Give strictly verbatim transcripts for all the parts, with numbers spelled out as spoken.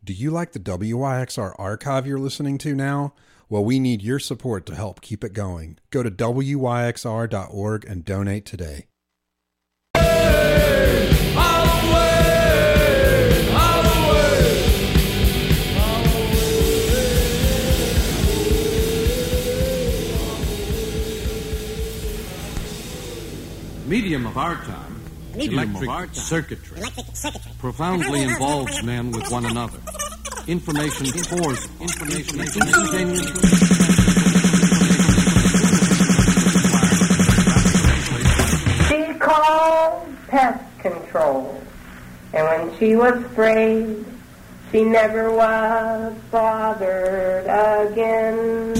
Do you like the W Y X R archive you're listening to now? Well, we need your support to help keep it going. Go to W Y X R dot org and donate today. Hey, all the way, all the way, all the way. Medium of our time. Medium electric, of our time. Circuitry. Electric circuitry. Profoundly involves men with one another. Information pours. Information instantaneously. She called pest control, and when she was sprayed, she never was bothered again.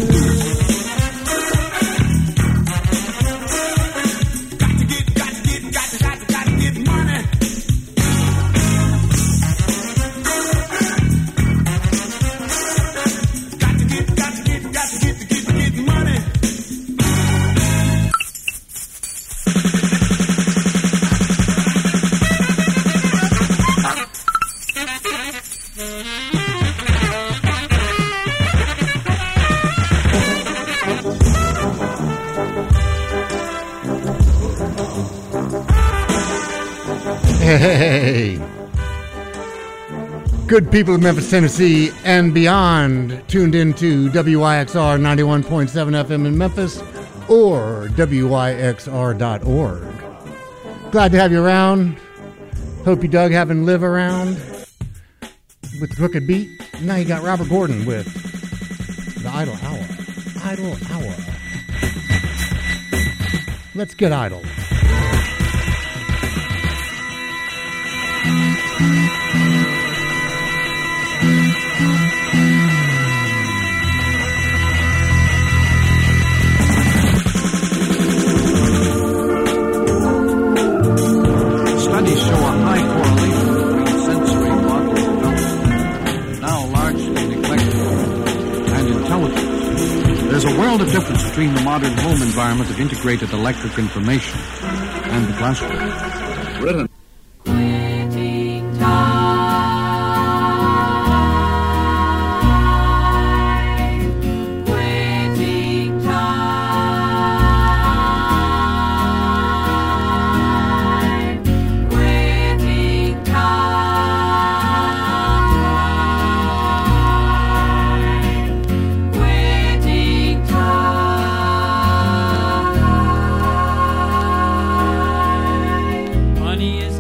Hey, good people of Memphis, Tennessee, and beyond, tuned into W Y X R ninety-one point seven F M in Memphis or W Y X R dot org. Glad to have you around. Hope you dug having live around with the Crooked Beat. Now you got Robert Gordon with the Idle Hour. Idle Hour. Let's get idle. Studies show a high correlation between sensory model development, now largely neglected, and intelligence. There's a world of difference between the modern home environment of integrated electric information and the classroom. Written. Money is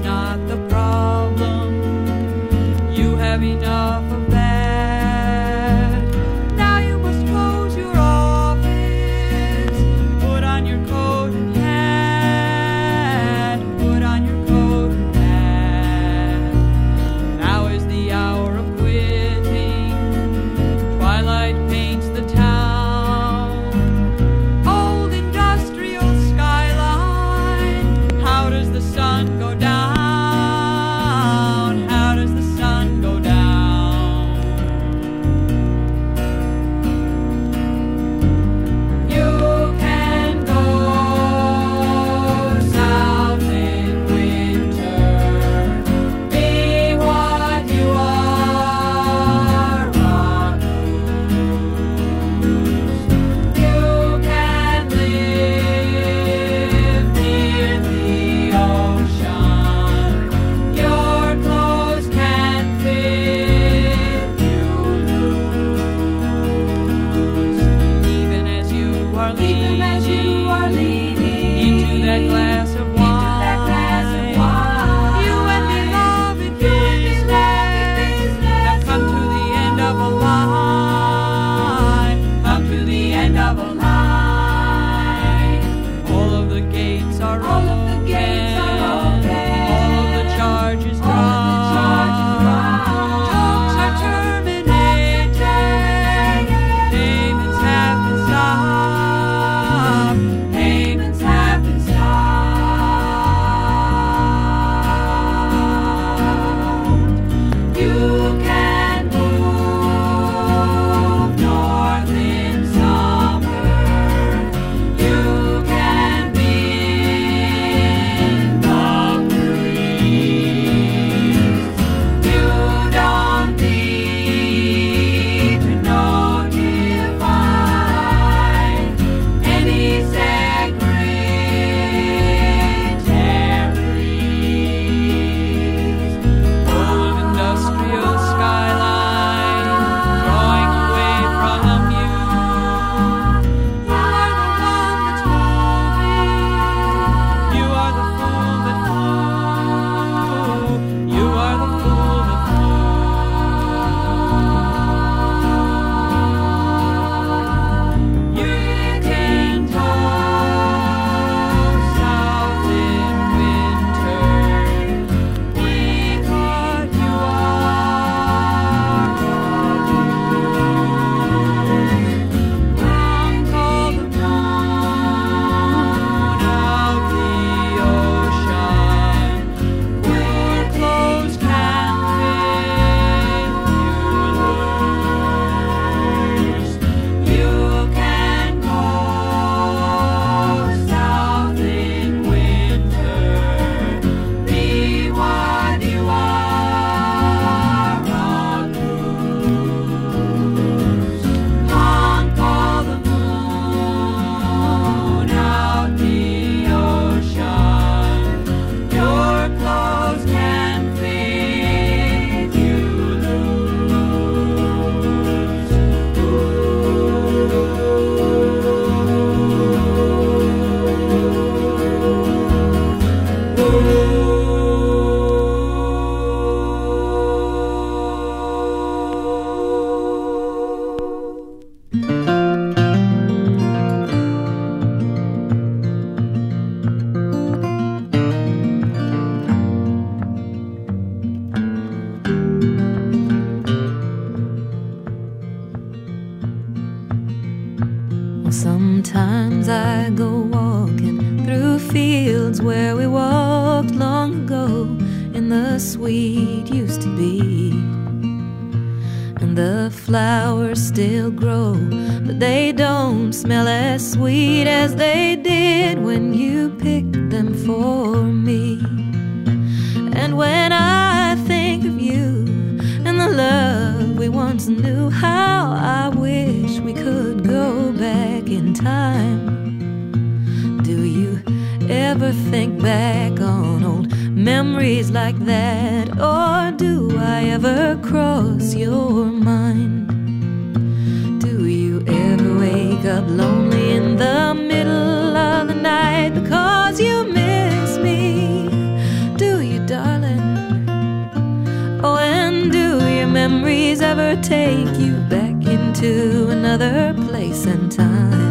Sometimes I go walking through fields where we walked long ago in the sweet used to be. And the flowers still grow, but they don't smell as sweet as they did when you picked them for me. And when I think of you and the love we once knew, how I wish we could go back in time. Do you ever think back on old memories like that, or do I ever cross your mind? Do you ever wake up lonely in the middle of the night because you miss me? Do you, darling? Oh, and do your memories ever take you back into another place and time?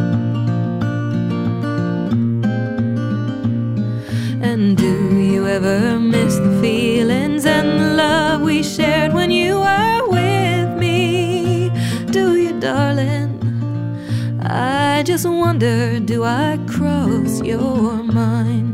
And do you ever miss the feelings and the love we shared when you were with me? Do you, darling? I just wonder, do I cross your mind?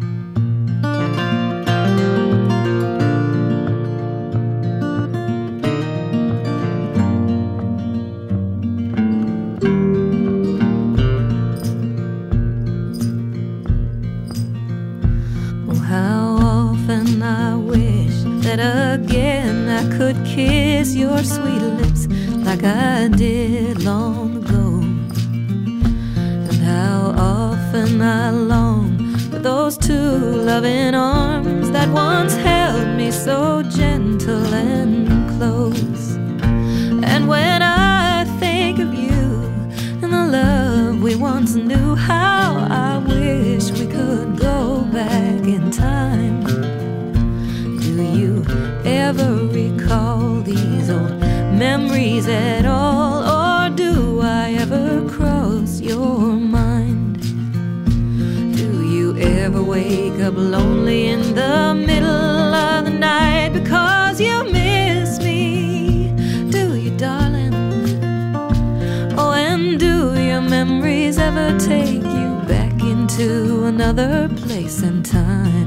Again I could kiss your sweet lips like I did long ago. And how often I long for those two loving arms that once held me so gentle and close. And when I think of you and the love we once knew, how I wish we could go back in time. Do you ever recall these old memories at all, or do I ever cross your mind? Do you ever wake up lonely in the middle of the night because you miss me? Do you, darling? Oh, and do your memories ever take you back into another place and time?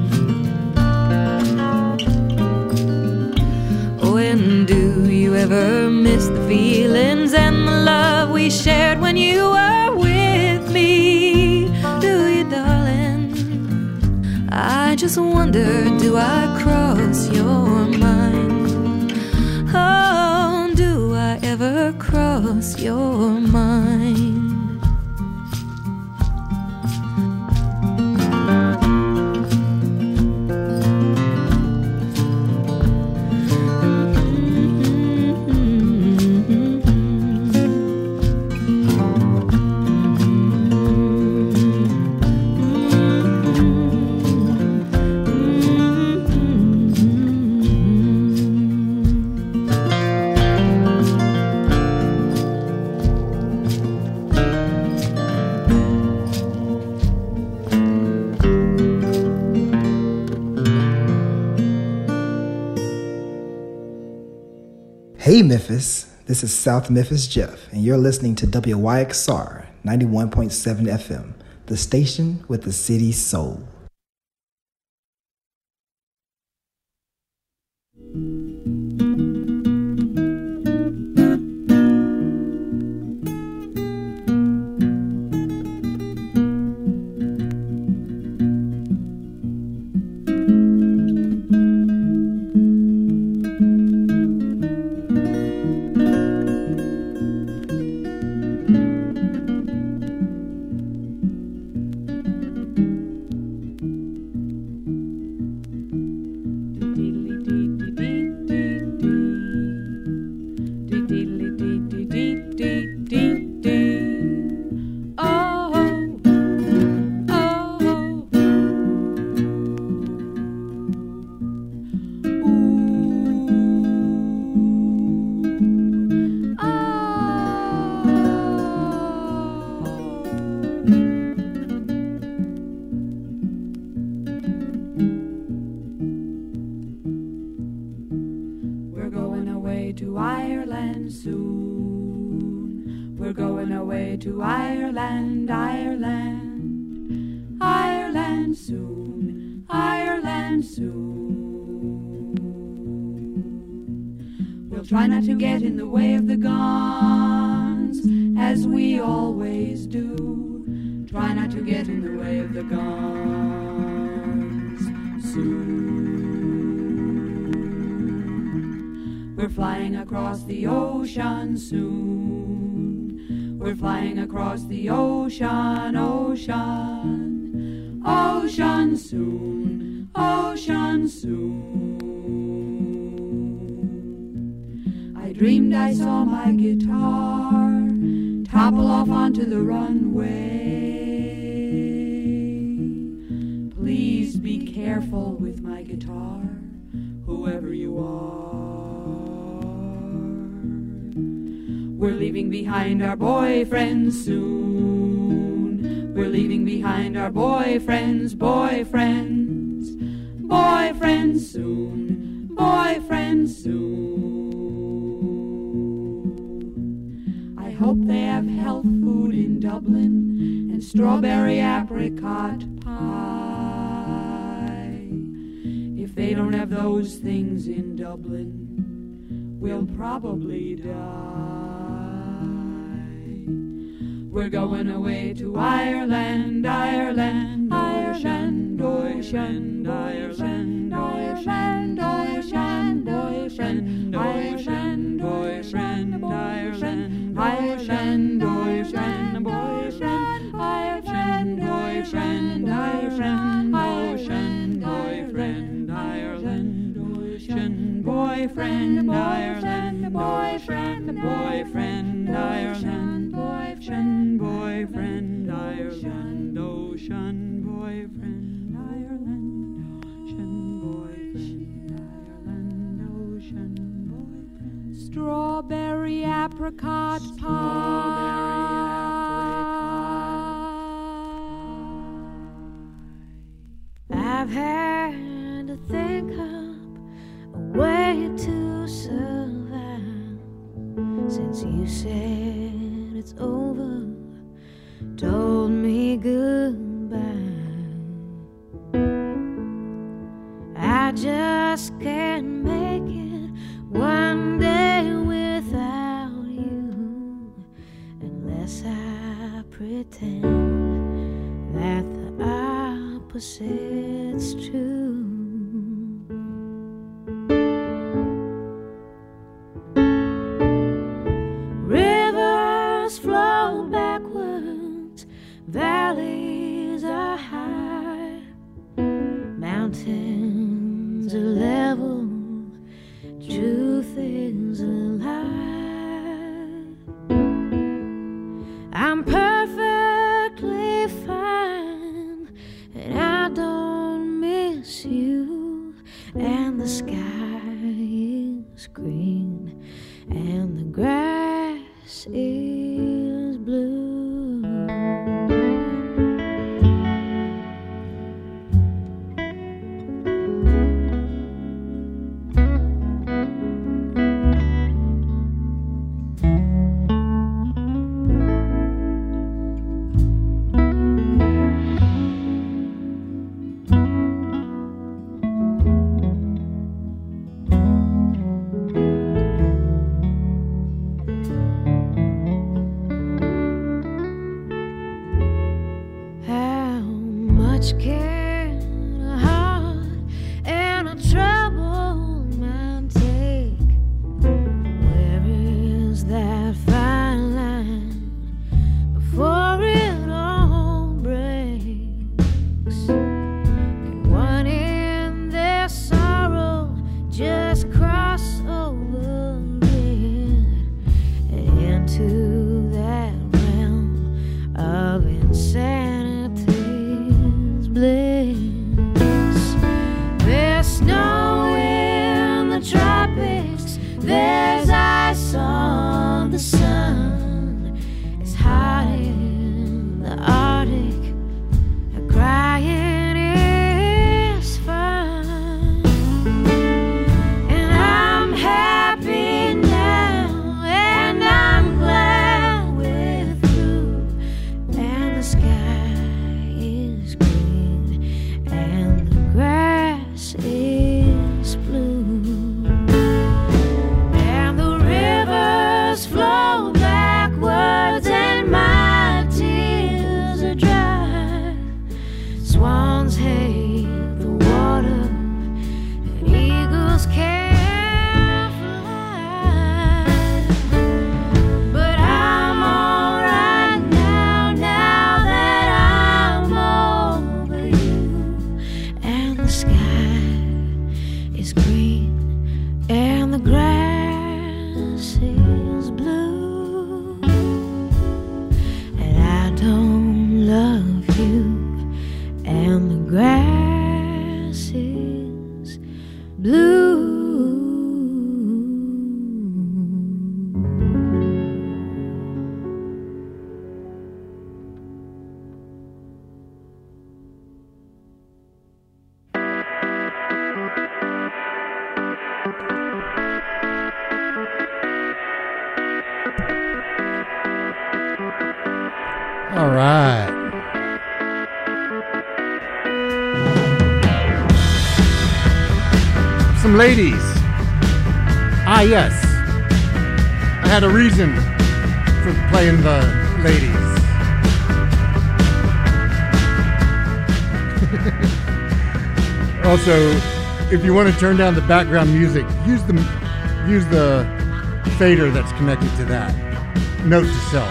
And do you ever miss the feelings and the love we shared when you were with me? Do you, darling? I just wonder, do I cross your mind? Oh, do I ever cross your mind? Hey Memphis, this is South Memphis Jeff, and you're listening to W Y X R ninety-one point seven F M, the station with the city's soul. We're going away to Ireland, Ireland, Ireland soon, Ireland soon. We'll try not to get in the way of the guns, as we always do. Try not to get in the way of the guns soon. We're flying across the ocean soon. We're flying across the ocean, ocean, ocean soon, ocean soon. I dreamed I saw my guitar topple off onto the runway. Please be careful with my guitar, whoever you are. We're leaving behind our boyfriends soon. We're leaving behind our boyfriends, boyfriends, boyfriends soon, boyfriends soon. I hope they have health food in Dublin and strawberry apricot pie. If they don't have those things in Dublin, we'll probably die. We're going away to Ireland, Ireland, Ireland, ocean, Ireland, Ireland, ocean, ocean, Ireland, boyfriend, Ireland, Ireland, boyfriend, boyfriend, Ireland, boyfriend, Ireland, ocean, boyfriend, Ireland, ocean, boyfriend, Ireland, boyfriend, boyfriend, Ireland, boyfriend, boyfriend, Ireland, ocean, boyfriend, Ireland, ocean, boyfriend, Ireland, ocean, boyfriend, strawberry apricot pie. I've had to think up a way to survive since you said it's over, told me goodbye. I just can't make it one day without you, unless I pretend that the opposite's true. Rivers flow backwards, valleys are high, mountains are level, truth is a lie. I'm perfectly fine, and I don't miss you, and the sky is green, and the grass is blue. is blue, and I don't love you, and the grass is blue. All right. Some ladies. Ah, yes. I had a reason for playing the ladies. Also, if you want to turn down the background music, use the use the fader that's connected to that. Note to self.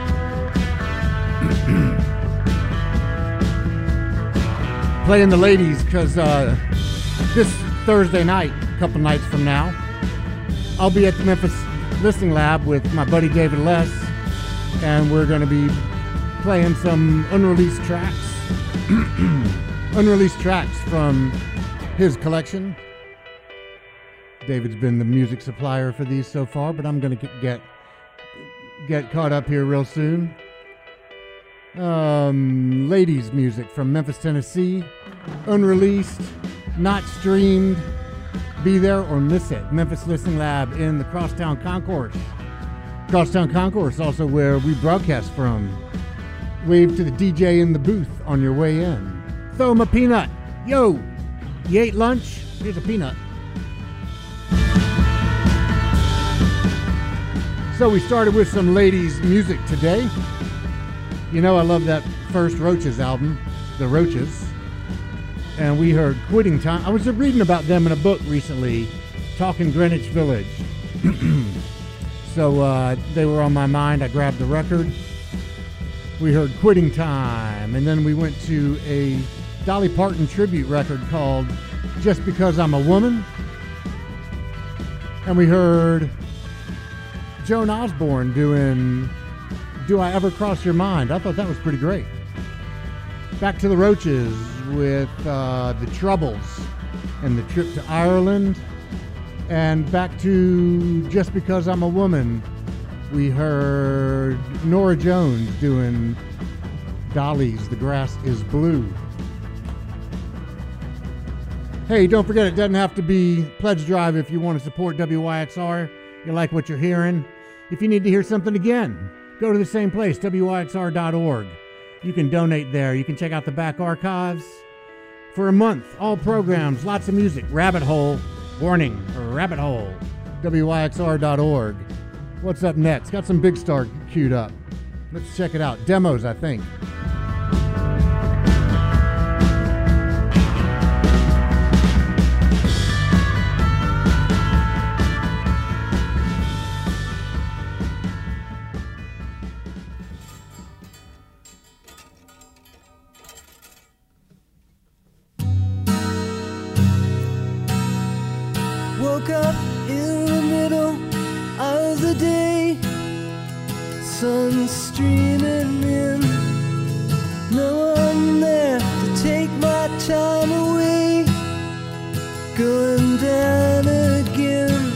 Playing the ladies because uh, this Thursday night, a couple nights from now, I'll be at the Memphis Listening Lab with my buddy David Les, and we're going to be playing some unreleased tracks, unreleased tracks from his collection. David's been the music supplier for these so far, but I'm going to get get caught up here real soon. Um, ladies music from Memphis, Tennessee, unreleased, not streamed. Be there or miss it. Memphis Listening Lab in the Crosstown Concourse. Crosstown Concourse, also where we broadcast from. Wave to the D J in the booth on your way in. Throw him a peanut. Yo, you ate lunch? Here's a peanut. So we started with some ladies music today. You know I love that first Roaches album, The Roaches. And we heard Quitting Time. I was reading about them in a book recently, Talking Greenwich Village. So uh, they were on my mind. I grabbed the record. We heard Quitting Time. And then we went to a Dolly Parton tribute record called Just Because I'm a Woman. And we heard Joan Osborne doing Do I Ever Cross Your Mind? I thought that was pretty great. Back to the Roaches with uh, The Troubles and the trip to Ireland. And back to Just Because I'm a Woman, we heard Nora Jones doing Dolly's The Grass is Blue. Hey, don't forget, it doesn't have to be Pledge Drive if you want to support W Y X R. You like what you're hearing. If you need to hear something again, go to the same place, W Y X R dot org. You can donate there. You can check out the back archives. For a month, all programs, lots of music. Rabbit Hole, warning, Rabbit Hole, W Y X R dot org. What's up next? Got some Big Star queued up. Let's check it out. Demos, I think. Woke up in the middle of the day, sun streaming in, no one there to take my time away, going down again.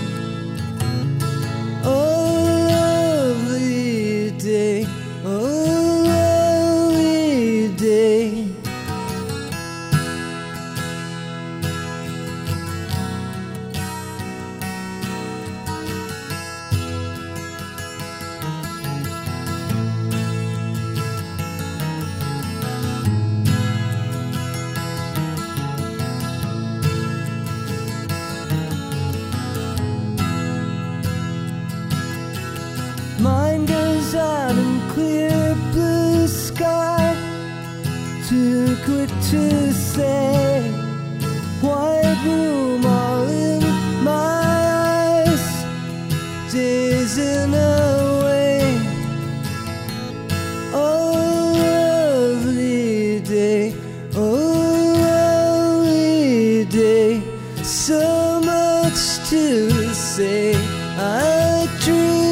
Oh, lovely day, oh, lovely day. Mine goes out in clear blue sky, too quick to say. White room all in my eyes, dazing away. Oh, lovely day, oh, lovely day. So much to say, I dream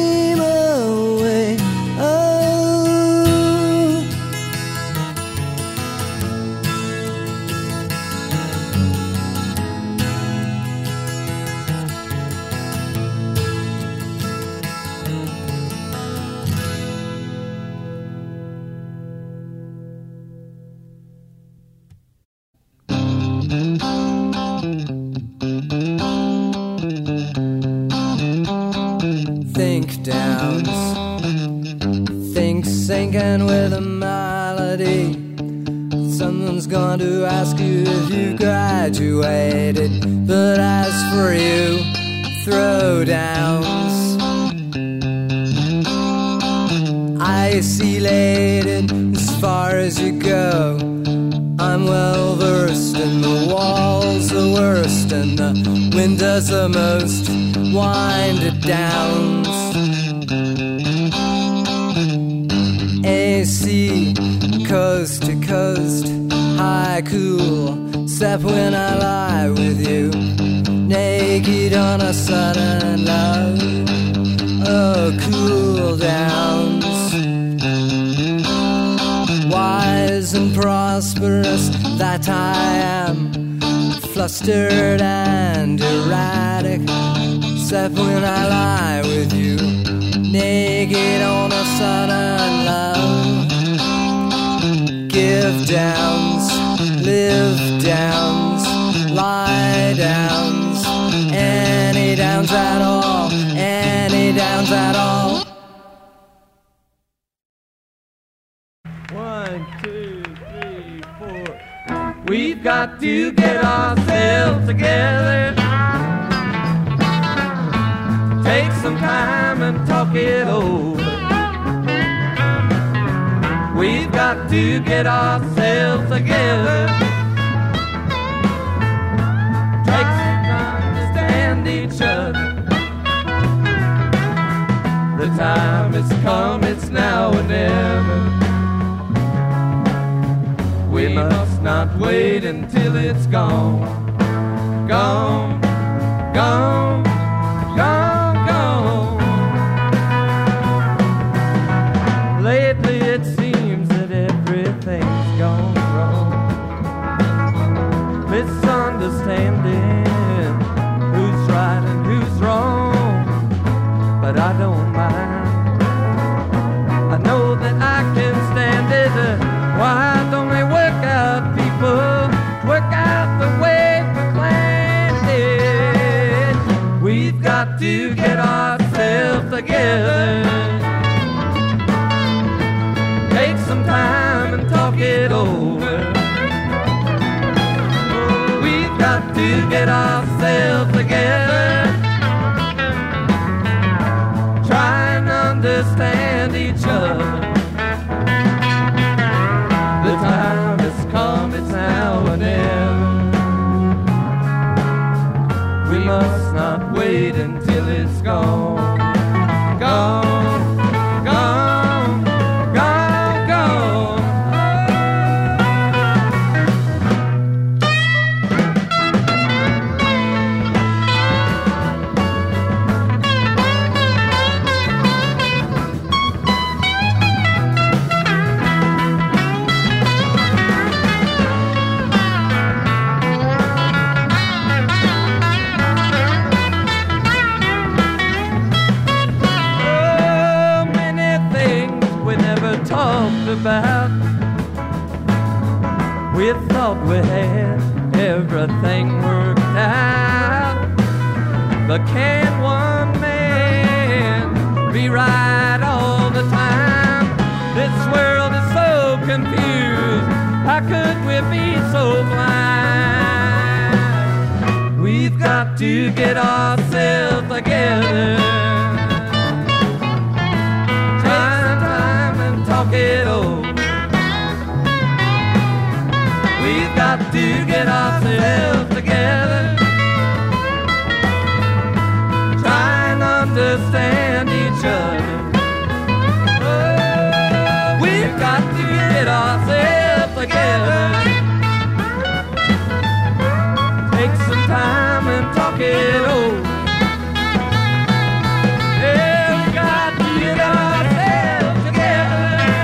think downs, think sinking with a melody. Someone's going to ask you if you graduated, but as for you, throw downs. Isolated as far as you go. I'm well versed in the walls the worst and the windows the most winded downs. A C coast to coast, high cool, except when I lie with you, naked on a sudden love. Oh, cool downs. Wise and prosperous that I am, flustered and erratic, except when I lie with you, naked on a sudden love. Give downs, live downs, lie downs, any downs at all, any downs at all. One, two, three, four. We've got to get ourselves together. Take some time and talk it over. We've got to get ourselves together. Take some time to stand each other. The time has come, it's now or never. We must not wait until it's gone. Gone, gone, gone, gone. Lately it seems that everything's gone wrong. Misunderstanding who's right and who's wrong. But I don't mind. I know that I can stand it. Why don't they work out, people? Work out the way we planned it. We've got to get ourselves together. Take some time and talk it over. We've got to get ourselves together. Try and understand each other. The time has come, it's now or never. We must not wait until it's gone. Gone, gone, gone, gone. About. We thought we had everything worked out, but can one man be right all the time? This world is so confused. How could we be so blind? We've got to get ourselves together. Talk it over. We've got to get ourselves together. Try and understand each other. Oh, we've got to get ourselves together. Take some time and talk it over. Yeah, we've got to get ourselves together.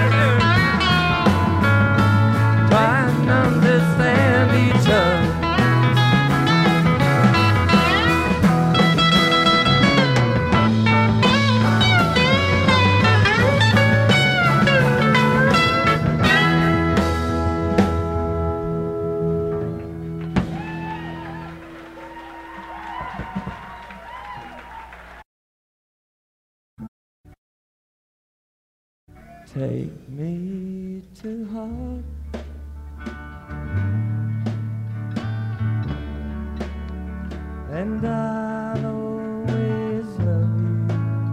Try and understand each other. Take me to heart. And I'll always love you.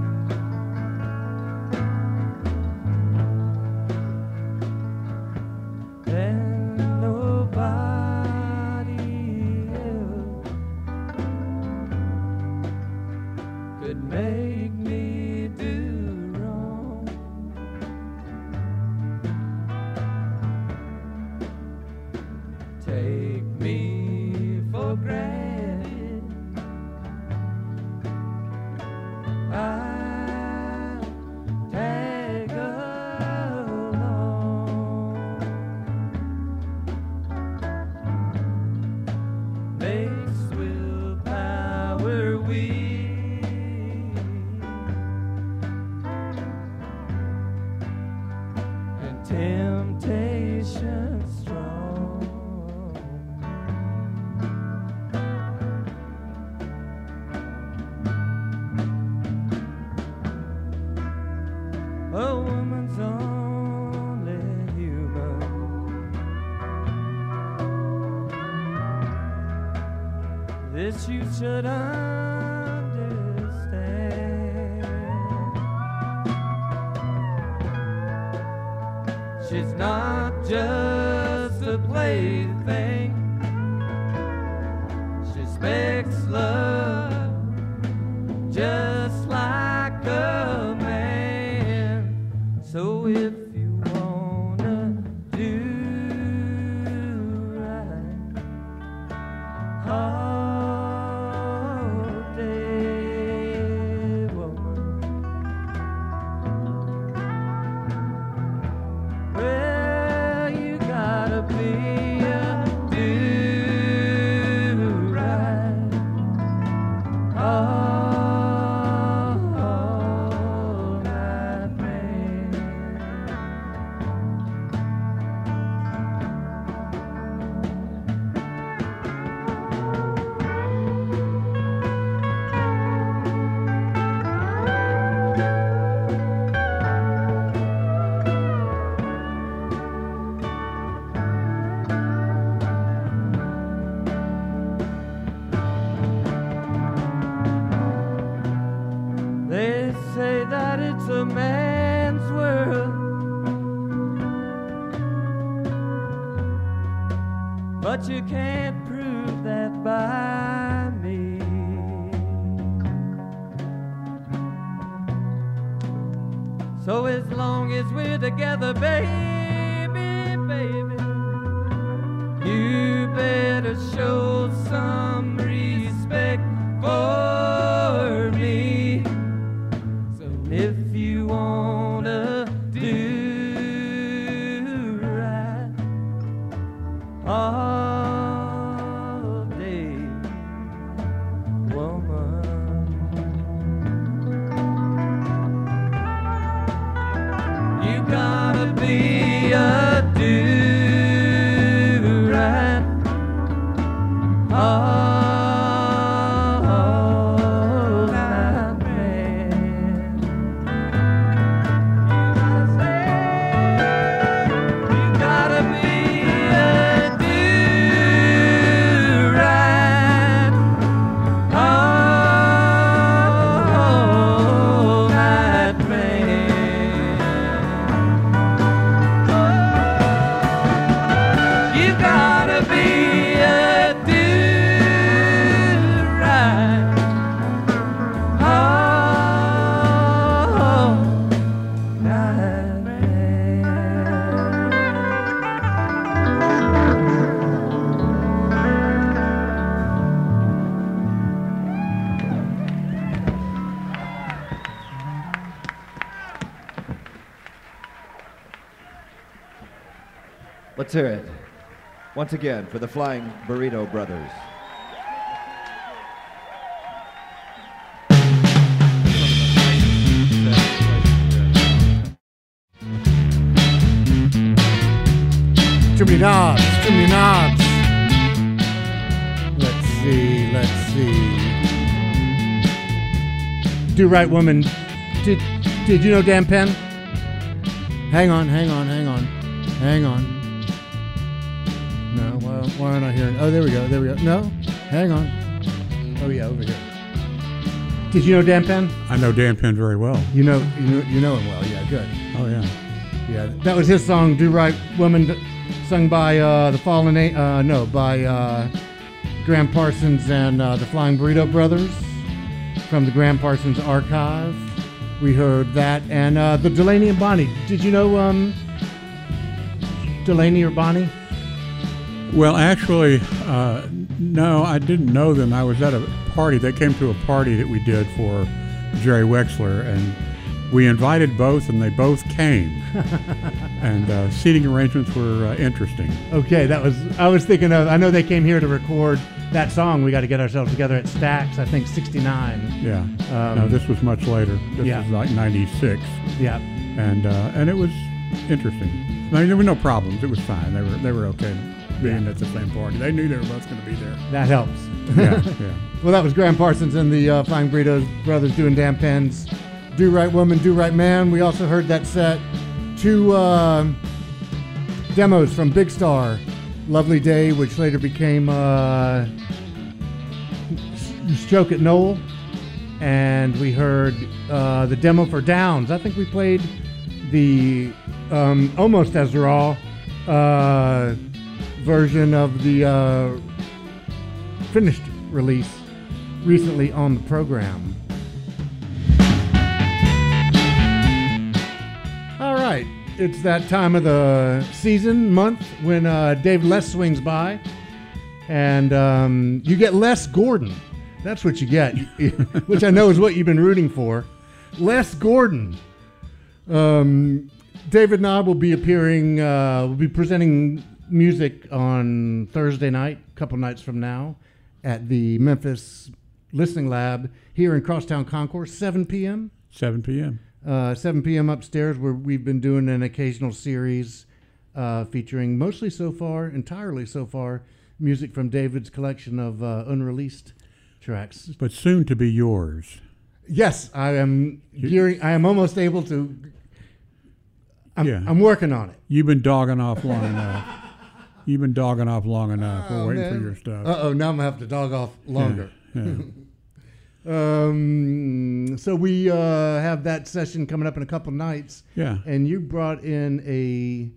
And nobody else could make me do wrong. Take me for granted. I'll tag along. Makes willpower weak and temptation strong. A woman's only human. This you should understand. She's not just a plaything. She expects love just like a man. So if you wanna do right all day, woman, well, you gotta be a do right all night man. They say that it's a man's world, but you can't prove that by me. So as long as we're together, baby, baby, you better show some respect for me. So if you wanna do right all day, woman, you gotta be a do right all night man. You gotta be a do right all night man. You gotta be a do right all night man. Let's hear it once again for the Flying Burrito Brothers. Too many knobs, too many knobs. Let's see, let's see. Do Right Woman. Did, did you know Dan Penn? Hang on, hang on, hang on, hang on. No, why, why aren't I hearing? Oh, there we go, there we go. No, hang on. Oh yeah, over here. Did you know Dan Penn? I know Dan Penn very well. You know, you know, you know him well. Yeah, good. Oh yeah, yeah. That was his song, "Do Right Woman," sung by uh, the Fallen. A- uh, no, by uh, Graham Parsons and uh, the Flying Burrito Brothers from the Graham Parsons Archive. We heard that, and uh, the Delaney and Bonnie. Did you know um, Delaney or Bonnie? Well, actually, uh, no, I didn't know them. I was at a party. They came to a party that we did for Jerry Wexler, and we invited both, and they both came. And uh, seating arrangements were uh, interesting. Okay, that was. I was thinking of. I know they came here to record that song. We got to get ourselves together at Stax. I think sixty-nine. Yeah. Um, no, this was much later. This yeah. was like ninety-six. Yeah. And uh, and it was interesting. I mean, there were no problems. It was fine. They were they were okay being yeah. at the same party. They knew they were both going to be there. That helps. Yeah, yeah. Well, that was Graham Parsons and the uh, Flying Burrito Brothers doing Dan Penn's "Do Right Woman, Do Right Man." We also heard that set. Two uh, demos from Big Star, "Lovely Day," which later became uh, "Stroke at Noel," and we heard uh, the demo for Downs. I think we played the um, almost as raw uh, version of the uh, finished release recently on the program. All right, it's that time of the season, month, when uh, Dave Les swings by, and um, you get Les Gordon. That's what you get, which I know is what you've been rooting for. Les Gordon. Um, David Knob will be appearing, uh, will be presenting music on Thursday night, a couple nights from now, at the Memphis Listening Lab here in Crosstown Concourse, seven p.m. seven p.m. Uh, seven p.m. upstairs, where we've been doing an occasional series uh, featuring mostly so far, entirely so far, music from David's collection of uh, unreleased tracks. But soon to be yours. Yes, I am gearing. I am almost able to. I'm, yeah. I'm working on it. You've been dogging off long enough. You've been dogging off long enough. Oh, We're waiting man. for your stuff. Uh oh, now I'm gonna have to dog off longer. Yeah, yeah. um, so we uh, have that session coming up in a couple nights. Yeah. And you brought in a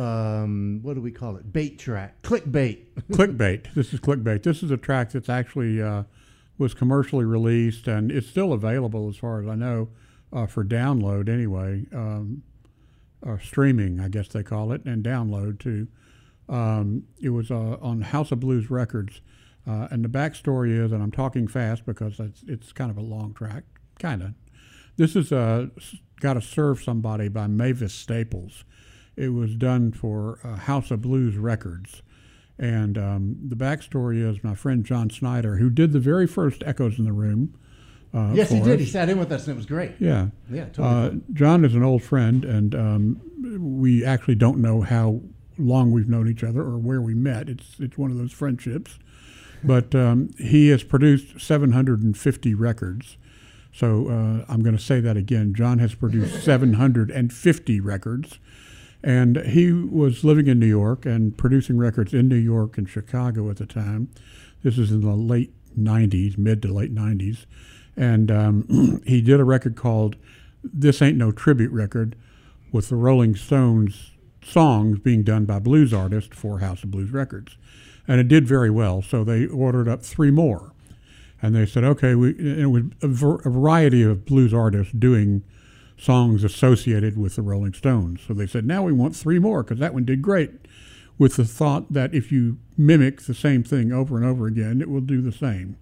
um, what do we call it? Bait track, clickbait. Clickbait. This is clickbait. This is a track that's actually uh, was commercially released, and it's still available as far as I know uh, for download anyway, um, or streaming, I guess they call it, and download too. Um, it was uh, on House of Blues Records, uh, and the backstory is, and I'm talking fast because it's, it's kind of a long track, kind of. This is uh, "Gotta Serve Somebody" by Mavis Staples. It was done for uh, House of Blues Records. And um, the backstory is my friend John Snyder, who did the very first Echoes in the Room. Uh, yes, he for did. us. He sat in with us, and it was great. Yeah. Yeah, totally. Uh, John is an old friend, and um, we actually don't know how long we've known each other or where we met. It's it's one of those friendships. But um, he has produced seven hundred fifty records. So uh, I'm going to say that again. John has produced seven hundred fifty records. And he was living in New York and producing records in New York and Chicago at the time. This is in the late nineties, mid to late nineties. And um, he did a record called This Ain't No Tribute Record with the Rolling Stones songs being done by blues artists for House of Blues Records. And it did very well, so they ordered up three more. And they said, okay, we, it was a, ver- a variety of blues artists doing songs associated with the Rolling Stones. So they said, now we want three more because that one did great, with the thought that if you mimic the same thing over and over again, it will do the same.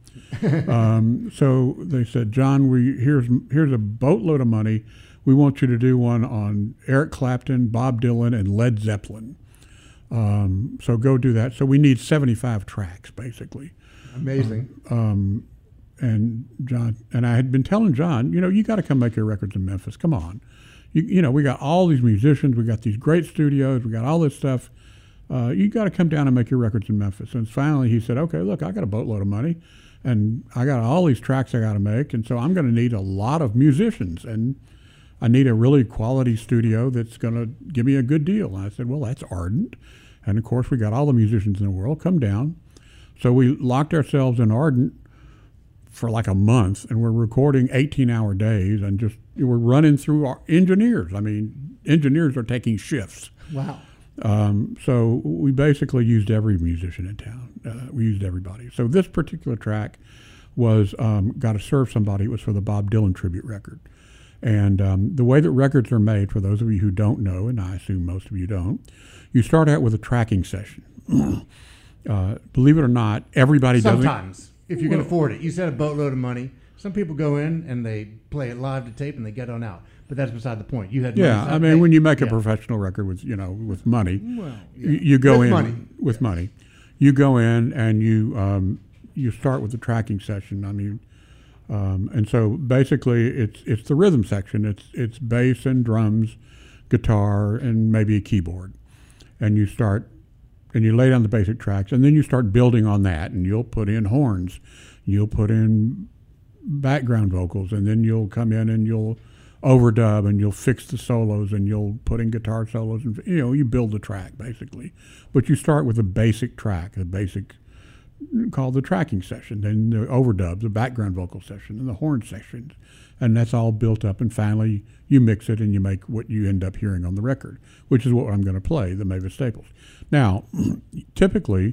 um, so they said, John, we here's here's a boatload of money. We want you to do one on Eric Clapton, Bob Dylan, and Led Zeppelin. Um, so go do that. So we need seventy-five tracks, basically. Amazing. Um, um, and John and I had been telling John, you know, you got to come make your records in Memphis. Come on, you you know, we got all these musicians, we got these great studios, we got all this stuff. Uh, you got to come down and make your records in Memphis. And finally, he said, okay, look, I got a boatload of money, and I got all these tracks I got to make, and so I'm going to need a lot of musicians. And I need a really quality studio that's going to give me a good deal. And I said, well, that's Ardent. And, of course, we got all the musicians in the world. Come down. So we locked ourselves in Ardent for like a month, and we're recording eighteen-hour days, and just we're running through our engineers. I mean, engineers are taking shifts. Wow. Um, so we basically used every musician in town. Uh, we used everybody. So this particular track was um, Gotta Serve Somebody. It was for the Bob Dylan tribute record. And um, the way that records are made, for those of you who don't know, and I assume most of you don't, you start out with a tracking session. uh, believe it or not, everybody does it. Sometimes, if you can afford it. You said a boatload of money. Some people go in and they play it live to tape and they get on out. But that's beside the point. You had yeah. money, I mean, they, when you make a yeah. professional record with you know with money, well, yeah. you, you go with in money. with yes. money. You go in and you um, you start with the tracking session. I mean, um, and so basically it's it's the rhythm section. It's it's bass and drums, guitar, and maybe a keyboard, and you start and you lay down the basic tracks, and then you start building on that, and you'll put in horns, you'll put in background vocals, and then you'll come in and you'll overdub, and you'll fix the solos, and you'll put in guitar solos, and you know you build the track basically. But you start with a basic track, a basic called the tracking session, then the overdub, the background vocal session, and the horn sections, and that's all built up. And finally, you mix it, and you make what you end up hearing on the record, which is what I'm going to play, the Mavis Staples. Now, typically,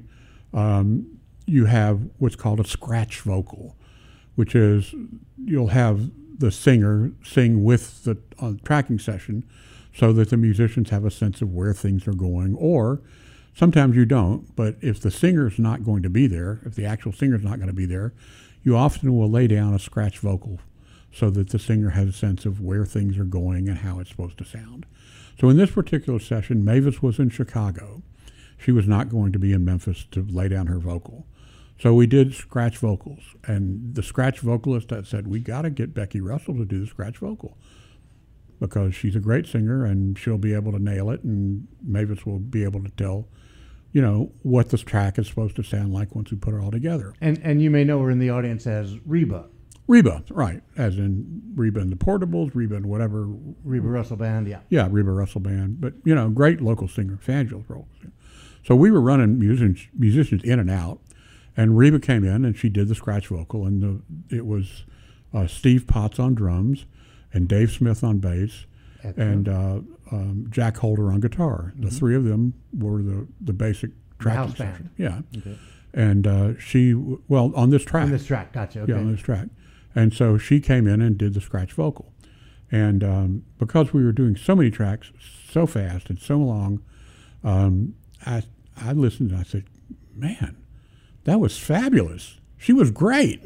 um, you have what's called a scratch vocal, which is you'll have the singer sing with the uh, tracking session so that the musicians have a sense of where things are going, or sometimes you don't, but if the singer's not going to be there, if the actual singer's not going to be there, you often will lay down a scratch vocal so that the singer has a sense of where things are going and how it's supposed to sound. So in this particular session, Mavis was in Chicago. She was not going to be in Memphis to lay down her vocal. So we did scratch vocals, and the scratch vocalist that said, we got to get Becky Russell to do the scratch vocal because she's a great singer and she'll be able to nail it, and Mavis will be able to tell, you know, what this track is supposed to sound like once we put it all together. And and you may know her in the audience as Reba. Reba, right, as in Reba and the Portables, Reba and whatever. Reba Russell Band, yeah. Yeah, Reba Russell Band, but, you know, great local singer, fabulous local singer. So we were running musicians, musicians in and out. And Reba came in, and she did the scratch vocal, and the, it was uh, Steve Potts on drums, and Dave Smith on bass, Excellent. and uh, um, Jack Holder on guitar. Mm-hmm. The three of them were the, the basic tracking house section. band. Yeah. Okay. And uh, she, well, on this track. On this track, gotcha, okay. Yeah, on this track. And so she came in and did the scratch vocal. And um, because we were doing so many tracks so fast and so long, um, I, I listened and I said, man, that was fabulous. She was great.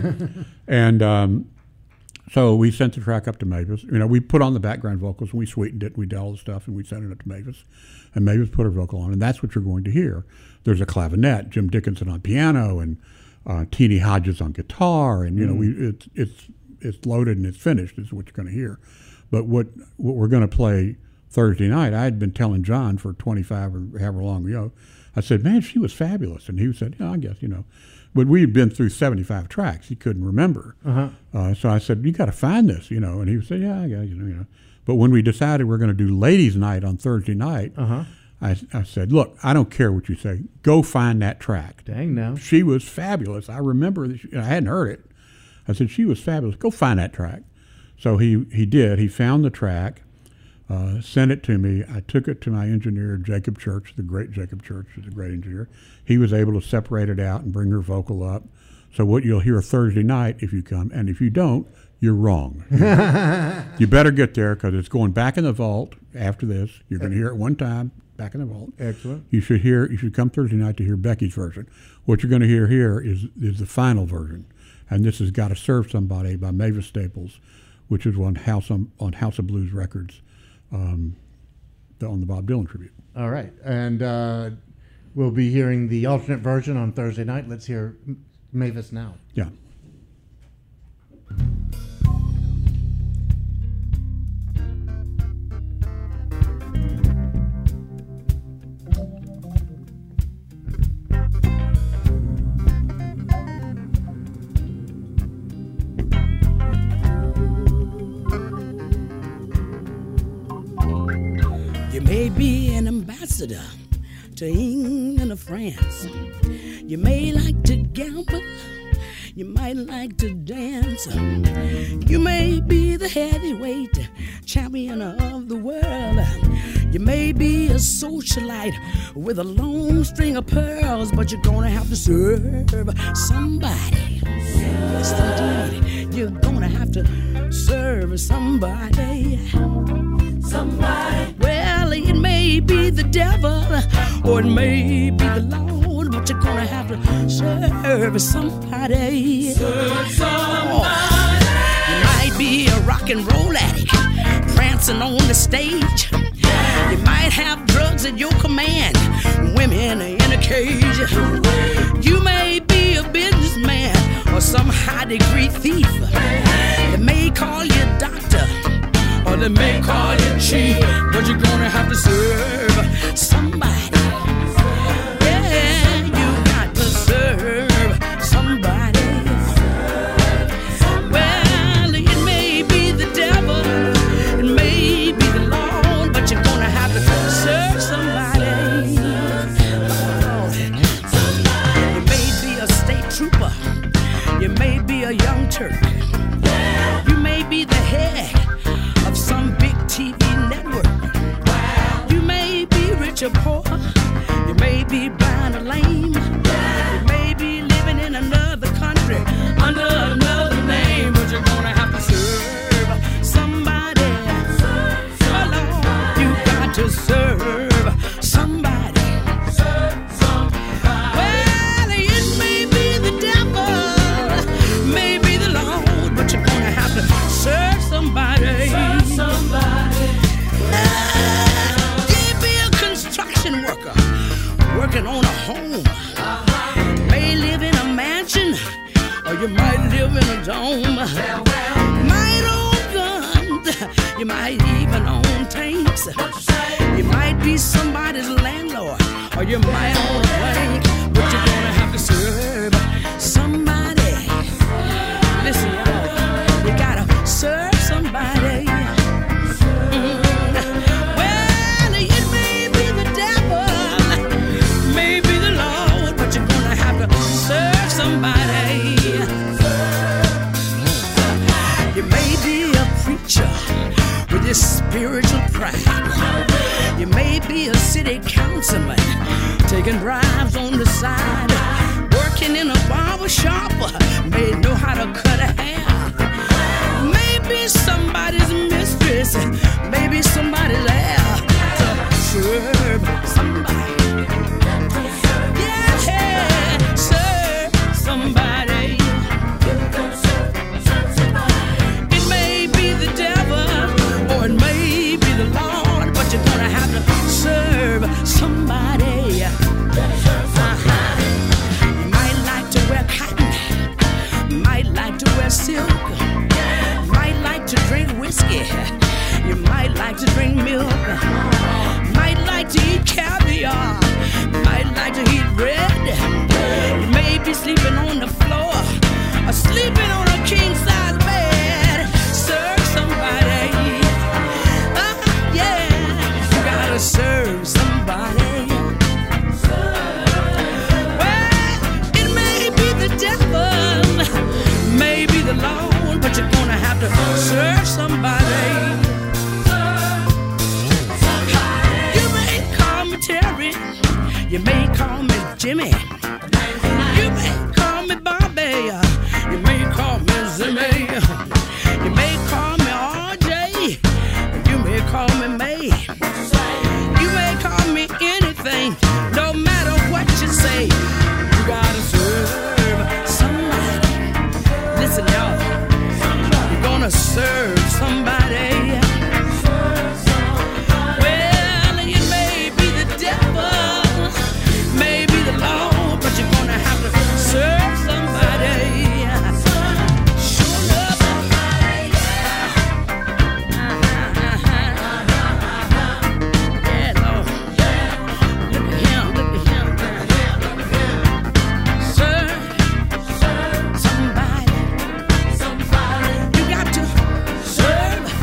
and um, so we sent the track up to Mavis. You know, we put on the background vocals, and we sweetened it, and we did all the stuff, and we sent it up to Mavis. And Mavis put her vocal on, and that's what you're going to hear. There's a clavinet, Jim Dickinson on piano, and uh, Teenie Hodges on guitar, and, you mm. know, we it's it's it's loaded and it's finished is what you're going to hear. But what what we're going to play Thursday night, I had been telling John for twenty-five or however long ago, I said, man, she was fabulous. And he said, yeah, I guess, you know. But we had been through seventy-five tracks. He couldn't remember. Uh-huh. Uh, so I said, you got to find this, you know. And he said, yeah, I got you know, you know. But when we decided we're going to do ladies' night on Thursday night, uh-huh. I, I said, look, I don't care what you say. Go find that track. Dang, now. She was fabulous. I remember that she, I hadn't heard it. I said, she was fabulous. Go find that track. So he, he did. He found the track. Uh, sent it to me. I took it to my engineer, Jacob Church, the great Jacob Church, is a great engineer. He was able to separate it out and bring her vocal up. So what you'll hear Thursday night if you come, and if you don't, you're wrong. You better get there because it's going back in the vault after this. You're going to hear it one time, back in the vault. Excellent. You should hear. You should come Thursday night to hear Becky's version. What you're going to hear here is is the final version, and this has Gotta Serve Somebody by Mavis Staples, which is on House on, on House of Blues Records. Um, on the Bob Dylan tribute. All right. And uh, we'll be hearing the alternate version on Thursday night. Let's hear Mavis now. Yeah. may be an ambassador to England or France. You may like to gamble, you might like to dance. You may be the heavyweight champion of the world. You may be a socialite with a long string of pearls, but you're gonna have to serve somebody. Yes, indeed. You're gonna have to serve somebody. Somebody. Well, it may be the devil or it may be the Lord, but you're gonna have to serve somebody. Serve somebody. Oh, you might be a rock and roll addict prancing on the stage. You might have drugs at your command, women in a cage. You may be a businessman or some high-degree thief. They may call you doctor or they may call you chief, but you're gonna have to serve somebody. Yeah, you got to serve somebody. Well, it may be the devil, it may be the Lord, but you're gonna have to serve somebody. Oh, you may be a state trooper, you may be a young Turk, you may be the head of some big T V network. You may be rich or poor, you may be blind or lame, you may be living in another country under another name, but you're gonna have to serve somebody. Hello, you got to serve somebody. Well, it may be the devil, may be the Lord, but you're gonna have to serve somebody. Serve somebody. Uh, you be a construction worker working on a home. May live in a mansion or you might live in a dome. Might own guns, you might even own tanks. You might be somebody's landlord or you might own a bank, but you're gonna have to serve somebody. Listen, y'all, you gotta serve somebody. Mm. Well, it may be the devil, may be the Lord, but you're gonna have to serve somebody. You may be a preacher with your spiritual pride. You may be a city councilman taking bribes on the side, working in a barber shop, may know how to cut a hair. Maybe somebody's mistress, maybe somebody's heir to serve somebody. Yeah, serve somebody. It may be the devil or it may be the Lord, but you're gonna have to serve somebody. Uh-huh. You might like to wear cotton, might like to wear silk, might like to drink whiskey, you might like to drink milk, might like to eat caviar, might like to eat bread. You may be sleeping on the floor or sleeping on a king-size bed. Serve somebody. Uh, yeah, you gotta serve somebody. Well, it may be the devil, may be the Lord, but you're gonna have to serve somebody. You may call me Terry, you may call me Jimmy, you may call me Bobby, you may call me Zimmy, you may call me R J, you may call me May, you may call me anything, no matter what you say, you gotta serve somebody. Listen, y'all, you're gonna serve somebody. Well, it may be the devil, may be the Lord, but you're gonna have to serve somebody. Sure enough. Yeah, Lord. Look at him, look at him. Serve somebody. You got to serve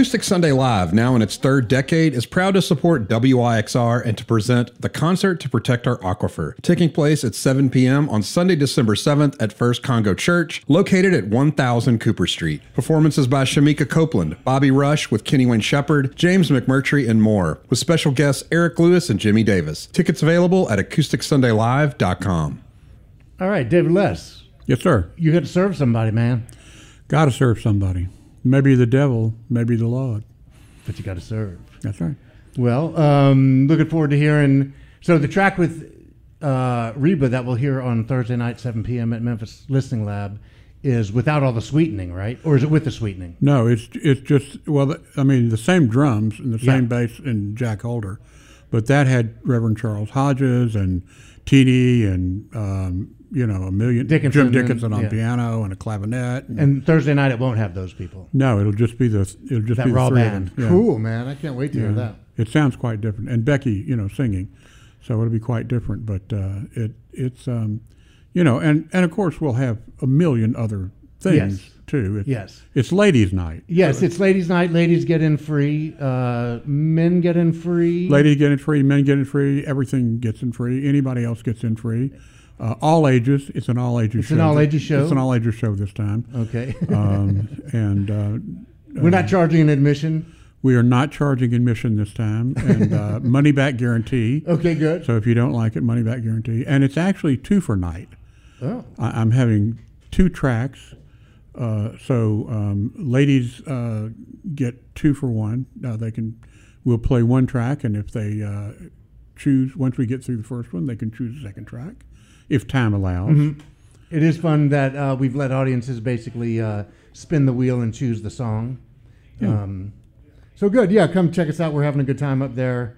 Acoustic Sunday Live, now in its third decade, is proud to support W I X R and to present the Concert to Protect Our Aquifer, taking place at seven p.m. on Sunday, December seventh at First Congo Church, located at one thousand Cooper Street. Performances by Shamika Copeland, Bobby Rush with Kenny Wayne Shepherd, James McMurtry, and more, with special guests Eric Lewis and Jimmy Davis. Tickets available at acoustic sunday live dot com. All right, David Les. Yes, sir. You got to serve somebody, man. Got to serve somebody. Maybe the devil, maybe the Lord. But you got to serve. That's right. Well, um, looking forward to hearing. So the track with uh, Reba that we'll hear on Thursday night, seven p.m. at Memphis Listening Lab, is without all the sweetening, right? Or is it with the sweetening? No, it's it's just, well, I mean, the same drums and the same Yeah. bass and Jack Holder, but that had Reverend Charles Hodges and T D and, um, you know, a million, Dickinson Jim Dickinson and- on yeah. piano and a clavinet. And, And Thursday night it won't have those people. no, it'll just be the, it'll just That be the raw three band. of them. Yeah. Cool, man. I can't wait to hear Yeah. that. It sounds quite different. And Becky, you know, singing. So it'll be quite different, but uh, it it's, um, you know, and, and of course we'll have a million other things Yes. too. It's, Yes. It's ladies' night. Yes, it's ladies' night. Ladies get in free. Uh, men get in free. Ladies get in free, men get in free, everything gets in free, anybody else gets in free. Uh, all ages. It's an all ages It's show. an all-ages show? It's an all ages show this time. Okay. um, and uh, We're not charging an admission. we are not charging admission this time, and uh, money back guarantee. Okay, good. So if you don't like it, money back guarantee, and it's actually two for night. Oh. I, I'm having two tracks. Uh, so um, ladies uh, get two for one. Uh, they can. We'll play one track, and if they uh, choose, once we get through the first one, they can choose the second track, if time allows. Mhm. It is fun that uh, we've let audiences basically uh, spin the wheel and choose the song. Yeah. Um, so good. Yeah, come check us out. We're having a good time up there.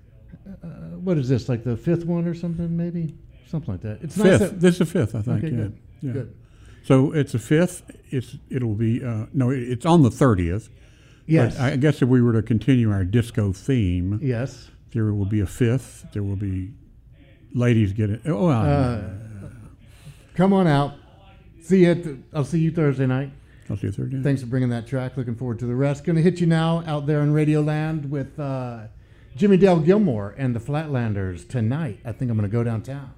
Uh, what is this, like the fifth one or something, maybe? Something like that. It's Fifth. nice that, This is the fifth, I think. Okay, yeah. good. Yeah. Good. So it's a fifth. It's it'll be uh, no. it- It's on the thirtieth. Yes. I guess if we were to continue our disco theme, Yes. there will be a fifth. There will be ladies get it. Oh, well, Uh, come on out. See you. At the, I'll see you Thursday night. I'll see you Thursday. Thanks for bringing that track. Looking forward to the rest. Going to hit you now out there in Radio Land with uh, Jimmy Dale Gilmore and the Flatlanders tonight. I think I'm going to go downtown.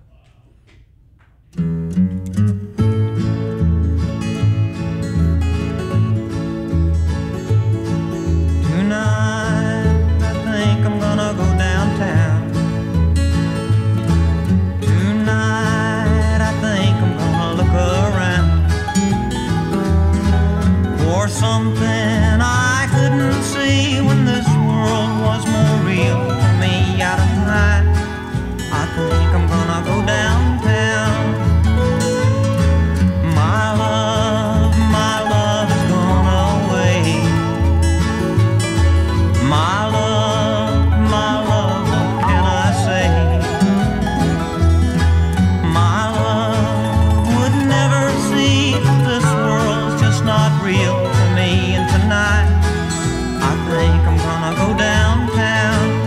Tonight, I think I'm gonna go downtown. Tonight, I think I'm gonna look around for something I couldn't see when this world was more real to me out of night. I think I'm gonna go downtown. My love, my love has gone away. My love, my love, what can I say? My love would never see that this world's just not real to me. And tonight, I think I'm gonna go downtown.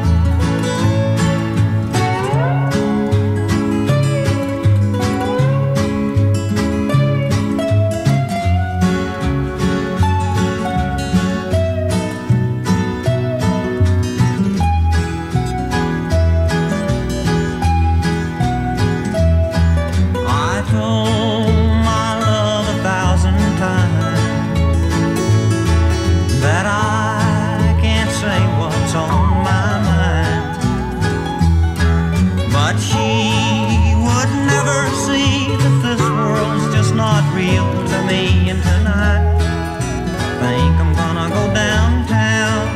I told my love a thousand times that I can't say what's on my mind, but she would never see that this world's just not real to me. And tonight, I think I'm gonna go downtown.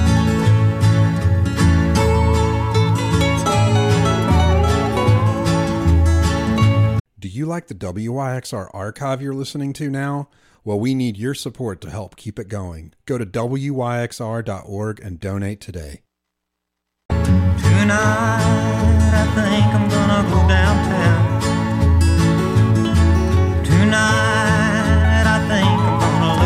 Do you like the W I X R archive you're listening to now? Well, we need your support to help keep it going. Go to W Y X R dot org and donate today. Tonight, I think I'm gonna go downtown. Tonight, I think I'm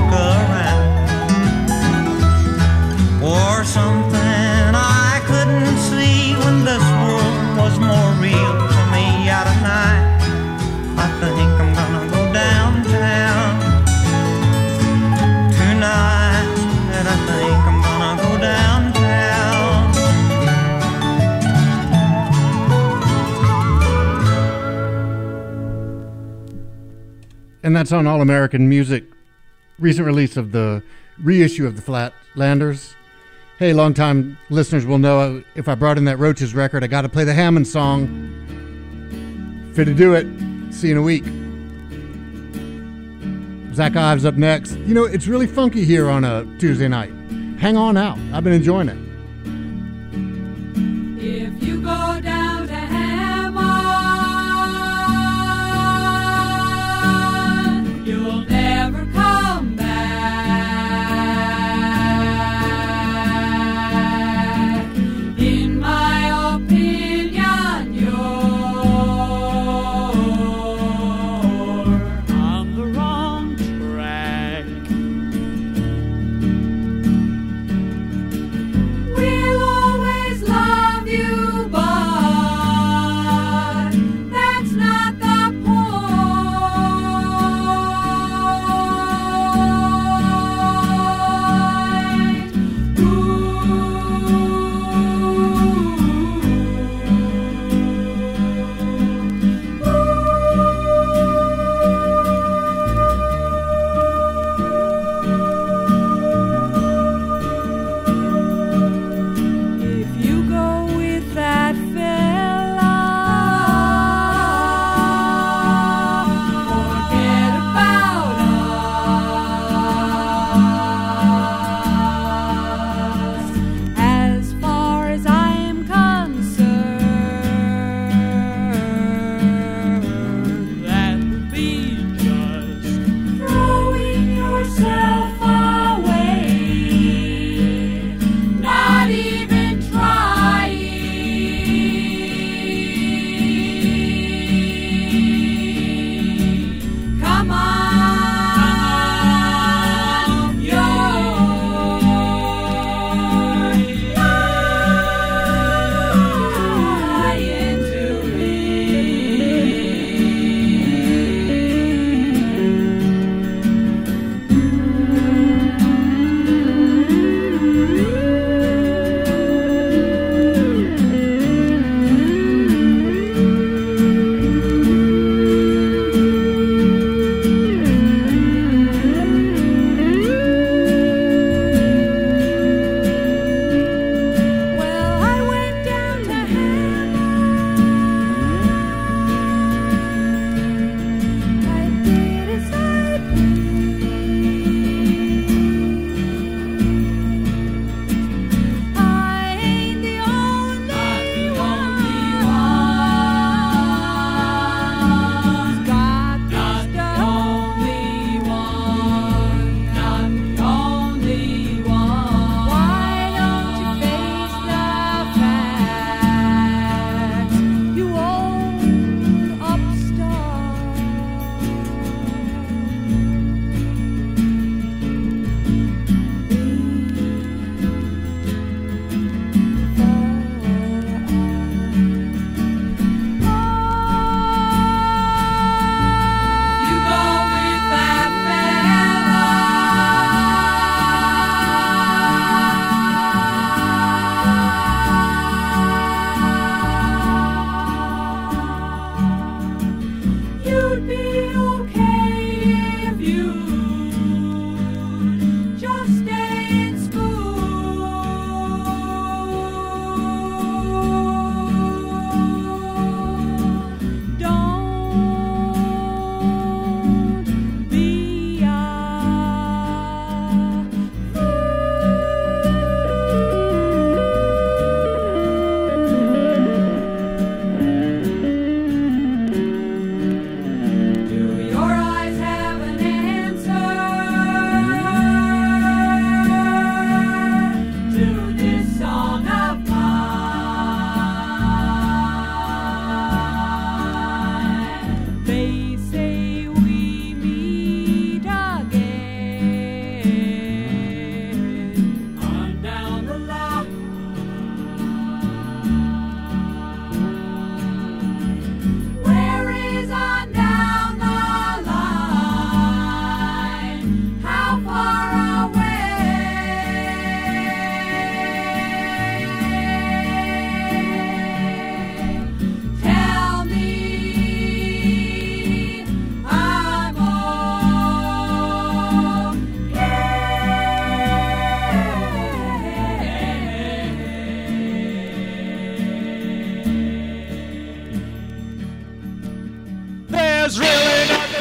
gonna look around for something I couldn't see when this world was more real to me out of night. I think I'm gonna go downtown. Tonight, I think I'm and that's on All American Music, recent release of the reissue of the Flatlanders. Hey, longtime listeners will know if I brought in that Roaches record, I got to play the Hammond song. Fit to do it. See you in a week. Zach Ives up next. You know, it's really funky here on a Tuesday night. Hang on out. I've been enjoying it.